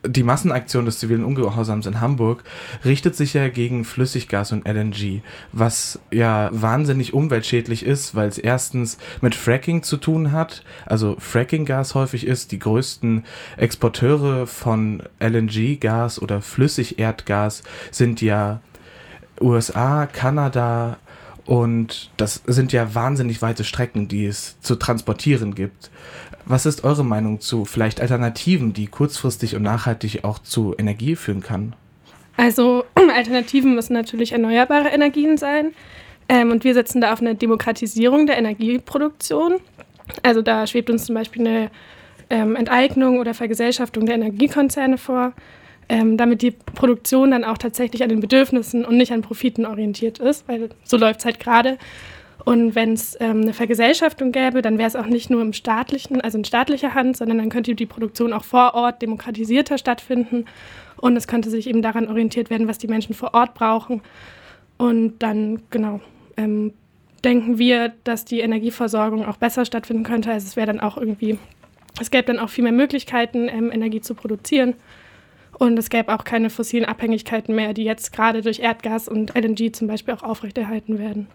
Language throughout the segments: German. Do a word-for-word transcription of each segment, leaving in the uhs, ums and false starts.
die Massenaktion des zivilen Ungehorsams in Hamburg richtet sich ja gegen Flüssiggas und L N G, was ja wahnsinnig umweltschädlich ist, weil es erstens mit Fracking zu tun hat, also Frackinggas häufig ist. Die größten Exporteure von L N G-Gas oder Flüssigerdgas sind ja U S A, Kanada, und das sind ja wahnsinnig weite Strecken, die es zu transportieren gibt. Was ist eure Meinung zu vielleicht Alternativen, die kurzfristig und nachhaltig auch zu Energie führen kann? Also Alternativen müssen natürlich erneuerbare Energien sein. Ähm, und wir setzen da auf eine Demokratisierung der Energieproduktion. Also da schwebt uns zum Beispiel eine ähm, Enteignung oder Vergesellschaftung der Energiekonzerne vor, ähm, damit die Produktion dann auch tatsächlich an den Bedürfnissen und nicht an Profiten orientiert ist, weil so läuft es halt gerade. Und wenn es ähm, eine Vergesellschaftung gäbe, dann wäre es auch nicht nur im staatlichen, also in staatlicher Hand, sondern dann könnte die Produktion auch vor Ort demokratisierter stattfinden und es könnte sich eben daran orientiert werden, was die Menschen vor Ort brauchen. Und dann, genau, ähm, denken wir, dass die Energieversorgung auch besser stattfinden könnte. Also es wäre dann auch irgendwie, es gäbe dann auch viel mehr Möglichkeiten, ähm, Energie zu produzieren. Und es gäbe auch keine fossilen Abhängigkeiten mehr, die jetzt gerade durch Erdgas und L N G zum Beispiel auch aufrechterhalten werden.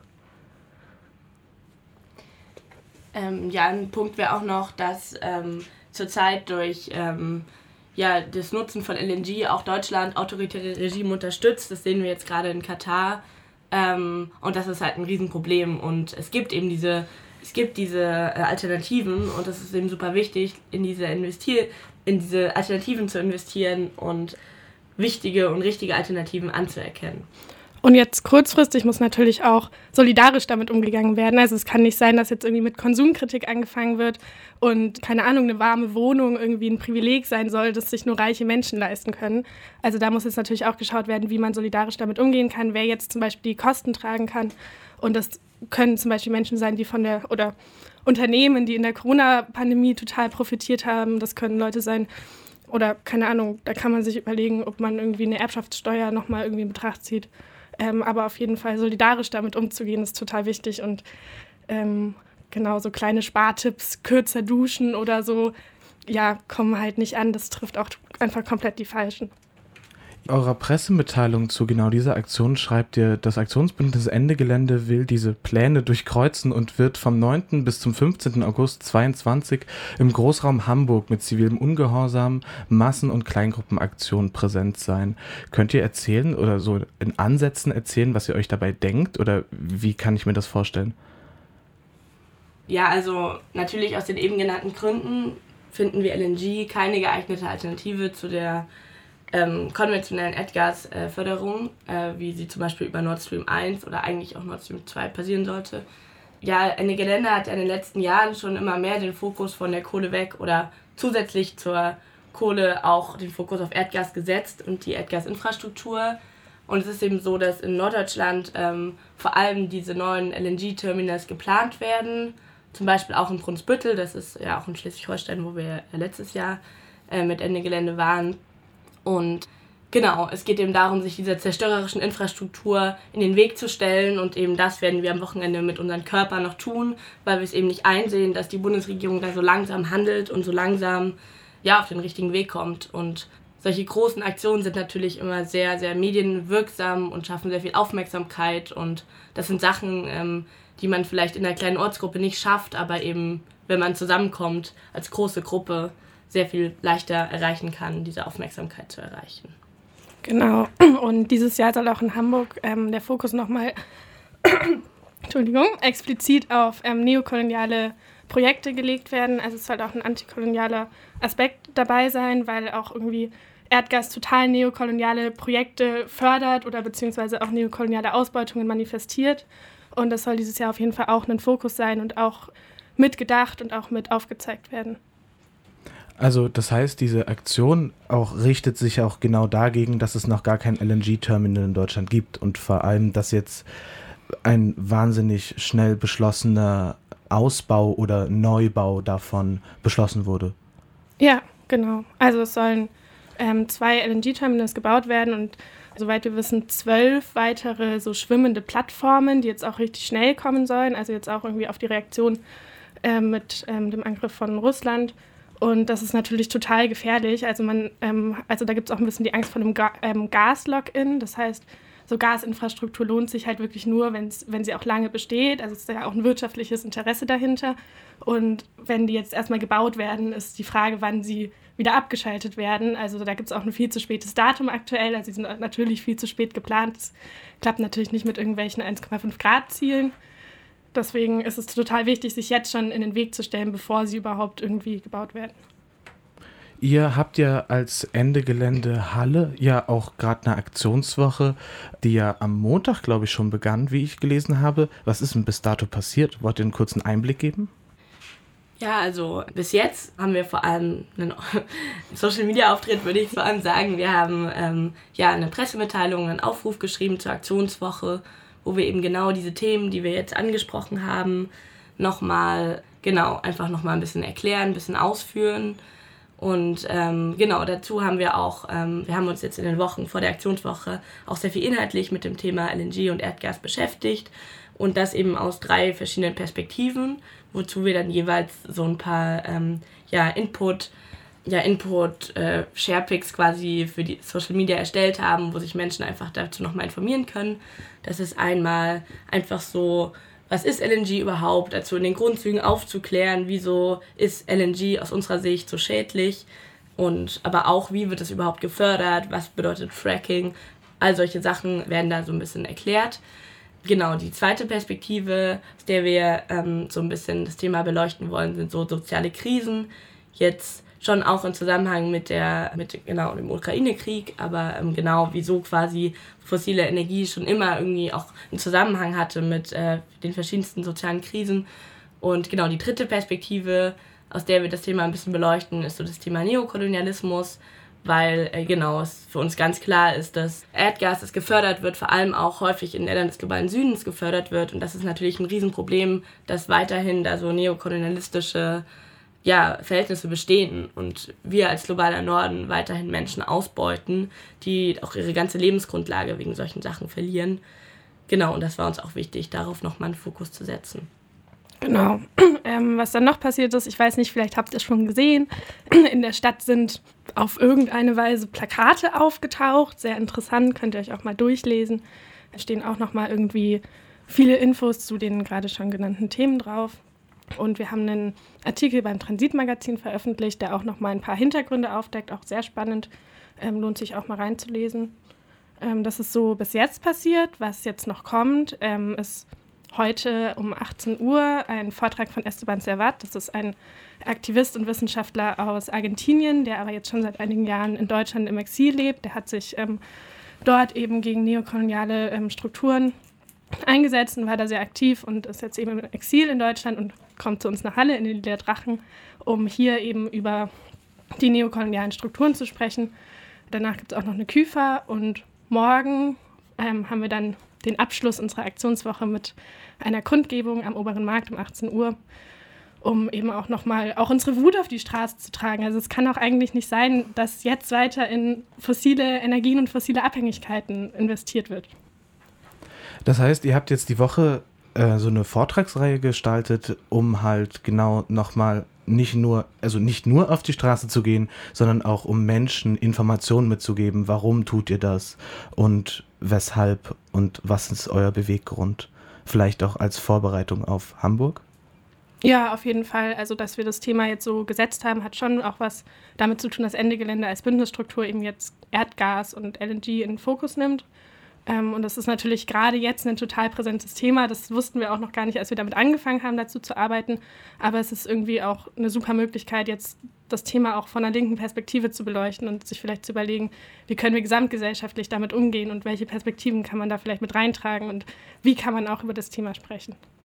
Ähm, ja, ein Punkt wäre auch noch, dass ähm, zurzeit durch ähm, ja, das Nutzen von L N G auch Deutschland autoritäre Regime unterstützt. Das sehen wir jetzt gerade in Katar. Ähm, und das ist halt ein Riesenproblem. Und es gibt eben diese, es gibt diese äh, Alternativen und das ist eben super wichtig, in diese investier- in diese Alternativen zu investieren und wichtige und richtige Alternativen anzuerkennen. Und jetzt kurzfristig muss natürlich auch solidarisch damit umgegangen werden. Also es kann nicht sein, dass jetzt irgendwie mit Konsumkritik angefangen wird und, keine Ahnung, eine warme Wohnung irgendwie ein Privileg sein soll, das sich nur reiche Menschen leisten können. Also da muss jetzt natürlich auch geschaut werden, wie man solidarisch damit umgehen kann, wer jetzt zum Beispiel die Kosten tragen kann. Und das können zum Beispiel Menschen sein, die von der, oder Unternehmen, die in der Corona-Pandemie total profitiert haben. Das können Leute sein, oder keine Ahnung, da kann man sich überlegen, ob man irgendwie eine Erbschaftssteuer nochmal irgendwie in Betracht zieht. Ähm, aber auf jeden Fall solidarisch damit umzugehen, ist total wichtig. Und ähm, genau, so kleine Spartipps, kürzer duschen oder so, ja, kommen halt nicht an. Das trifft auch einfach komplett die Falschen. In eurer Pressemitteilung zu genau dieser Aktion schreibt ihr, das Aktionsbündnis Ende Gelände will diese Pläne durchkreuzen und wird vom neunten bis zum fünfzehnten August zweitausendzweiundzwanzig im Großraum Hamburg mit zivilem Ungehorsam, Massen- und Kleingruppenaktionen präsent sein. Könnt ihr erzählen oder so in Ansätzen erzählen, was ihr euch dabei denkt, oder wie kann ich mir das vorstellen? Ja, also natürlich aus den eben genannten Gründen finden wir L N G keine geeignete Alternative zu der ähm, konventionellen Erdgasförderung, äh, wie sie zum Beispiel über Nord Stream eins oder eigentlich auch Nord Stream zwei passieren sollte. Ja, Ende Gelände hat in den letzten Jahren schon immer mehr den Fokus von der Kohle weg oder zusätzlich zur Kohle auch den Fokus auf Erdgas gesetzt und die Erdgasinfrastruktur. Und es ist eben so, dass in Norddeutschland ähm, vor allem diese neuen L N G-Terminals geplant werden, zum Beispiel auch in Brunsbüttel, das ist ja auch in Schleswig-Holstein, wo wir letztes Jahr äh, mit Ende Gelände waren. Und genau, es geht eben darum, sich dieser zerstörerischen Infrastruktur in den Weg zu stellen und eben das werden wir am Wochenende mit unseren Körpern noch tun, weil wir es eben nicht einsehen, dass die Bundesregierung da so langsam handelt und so langsam ja, auf den richtigen Weg kommt. Und solche großen Aktionen sind natürlich immer sehr, sehr medienwirksam und schaffen sehr viel Aufmerksamkeit und das sind Sachen, ähm, die man vielleicht in einer kleinen Ortsgruppe nicht schafft, aber eben, wenn man zusammenkommt als große Gruppe, sehr viel leichter erreichen kann, diese Aufmerksamkeit zu erreichen. Genau, und dieses Jahr soll auch in Hamburg ähm, der Fokus nochmal Entschuldigung, explizit auf ähm, neokoloniale Projekte gelegt werden. Also es soll auch ein antikolonialer Aspekt dabei sein, weil auch irgendwie Erdgas total neokoloniale Projekte fördert oder beziehungsweise auch neokoloniale Ausbeutungen manifestiert. Und das soll dieses Jahr auf jeden Fall auch ein Fokus sein und auch mitgedacht und auch mit aufgezeigt werden. Also das heißt, diese Aktion auch richtet sich auch genau dagegen, dass es noch gar kein L N G-Terminal in Deutschland gibt und vor allem, dass jetzt ein wahnsinnig schnell beschlossener Ausbau oder Neubau davon beschlossen wurde. Ja, genau. Also es sollen ähm, zwei L N G-Terminals gebaut werden und soweit wir wissen, zwölf weitere so schwimmende Plattformen, die jetzt auch richtig schnell kommen sollen, also jetzt auch irgendwie auf die Reaktion äh, mit ähm, dem Angriff von Russland. Und das ist natürlich total gefährlich. Also, man, ähm, also da gibt es auch ein bisschen die Angst vor einem Ga- ähm, Gas-Lock-in. Das heißt, so Gasinfrastruktur lohnt sich halt wirklich nur, wenn's, wenn sie auch lange besteht. Also es ist ja auch ein wirtschaftliches Interesse dahinter. Und wenn die jetzt erstmal gebaut werden, ist die Frage, wann sie wieder abgeschaltet werden. Also da gibt es auch ein viel zu spätes Datum aktuell. Also sie sind natürlich viel zu spät geplant. Das klappt natürlich nicht mit irgendwelchen eins Komma fünf Grad Zielen. Deswegen ist es total wichtig, sich jetzt schon in den Weg zu stellen, bevor sie überhaupt irgendwie gebaut werden. Ihr habt ja als Ende Gelände Halle ja auch gerade eine Aktionswoche, die ja am Montag, glaube ich, schon begann, wie ich gelesen habe. Was ist denn bis dato passiert? Wollt ihr einen kurzen Einblick geben? Ja, also bis jetzt haben wir vor allem einen Social-Media-Auftritt, würde ich vor allem sagen. Wir haben ähm, ja eine Pressemitteilung, einen Aufruf geschrieben zur Aktionswoche, wo wir eben genau diese Themen, die wir jetzt angesprochen haben, nochmal, genau, einfach nochmal ein bisschen erklären, ein bisschen ausführen. Und ähm, genau, dazu haben wir auch, ähm, wir haben uns jetzt in den Wochen vor der Aktionswoche auch sehr viel inhaltlich mit dem Thema L N G und Erdgas beschäftigt und das eben aus drei verschiedenen Perspektiven, wozu wir dann jeweils so ein paar ähm, ja, Input, ja, Input, äh, Sharepics quasi für die Social Media erstellt haben, wo sich Menschen einfach dazu nochmal informieren können. Das ist einmal einfach so, was ist L N G überhaupt, dazu in den Grundzügen aufzuklären, wieso ist L N G aus unserer Sicht so schädlich und aber auch, wie wird es überhaupt gefördert, was bedeutet Fracking, all solche Sachen werden da so ein bisschen erklärt. Genau, die zweite Perspektive, aus der wir ähm, so ein bisschen das Thema beleuchten wollen, sind so soziale Krisen, jetzt schon auch im Zusammenhang mit der mit genau dem Ukraine-Krieg, aber ähm, genau wieso quasi fossile Energie schon immer irgendwie auch einen Zusammenhang hatte mit äh, den verschiedensten sozialen Krisen. Und genau die dritte Perspektive, aus der wir das Thema ein bisschen beleuchten, ist so das Thema Neokolonialismus, weil äh, genau es für uns ganz klar ist, dass Erdgas, das gefördert wird, vor allem auch häufig in Ländern des globalen Südens gefördert wird. Und das ist natürlich ein Riesenproblem, dass weiterhin da so neokolonialistische ja, Verhältnisse bestehen und wir als globaler Norden weiterhin Menschen ausbeuten, die auch ihre ganze Lebensgrundlage wegen solchen Sachen verlieren. Genau, und das war uns auch wichtig, darauf nochmal einen Fokus zu setzen. Genau. Ähm, was dann noch passiert ist, ich weiß nicht, vielleicht habt ihr es schon gesehen, in der Stadt sind auf irgendeine Weise Plakate aufgetaucht, sehr interessant, könnt ihr euch auch mal durchlesen. Da stehen auch nochmal irgendwie viele Infos zu den gerade schon genannten Themen drauf. Und wir haben einen Artikel beim Transitmagazin veröffentlicht, der auch noch mal ein paar Hintergründe aufdeckt, auch sehr spannend, ähm, lohnt sich auch mal reinzulesen. Ähm, das ist so bis jetzt passiert. Was jetzt noch kommt, ähm, ist heute um achtzehn Uhr ein Vortrag von Esteban Servat. Das ist ein Aktivist und Wissenschaftler aus Argentinien, der aber jetzt schon seit einigen Jahren in Deutschland im Exil lebt. Der hat sich ähm, dort eben gegen neokoloniale ähm, Strukturen eingesetzt und war da sehr aktiv und ist jetzt eben im Exil in Deutschland und kommt zu uns nach Halle in den Lila Drachen, um hier eben über die neokolonialen Strukturen zu sprechen. Danach gibt es auch noch eine Küfa und morgen ähm, haben wir dann den Abschluss unserer Aktionswoche mit einer Kundgebung am Oberen Markt um achtzehn Uhr, um eben auch nochmal auch unsere Wut auf die Straße zu tragen. Also es kann auch eigentlich nicht sein, dass jetzt weiter in fossile Energien und fossile Abhängigkeiten investiert wird. Das heißt, ihr habt jetzt die Woche äh, so eine Vortragsreihe gestaltet, um halt genau nochmal nicht nur, also nicht nur auf die Straße zu gehen, sondern auch um Menschen Informationen mitzugeben, warum tut ihr das und weshalb und was ist euer Beweggrund? Vielleicht auch als Vorbereitung auf Hamburg? Ja, auf jeden Fall. Also, dass wir das Thema jetzt so gesetzt haben, hat schon auch was damit zu tun, dass Ende Gelände als Bündnisstruktur eben jetzt Erdgas und L N G in den Fokus nimmt. Ähm, und das ist natürlich gerade jetzt ein total präsentes Thema. Das wussten wir auch noch gar nicht, als wir damit angefangen haben, dazu zu arbeiten. Aber es ist irgendwie auch eine super Möglichkeit, jetzt das Thema auch von einer linken Perspektive zu beleuchten und sich vielleicht zu überlegen, wie können wir gesamtgesellschaftlich damit umgehen und welche Perspektiven kann man da vielleicht mit reintragen und wie kann man auch über das Thema sprechen.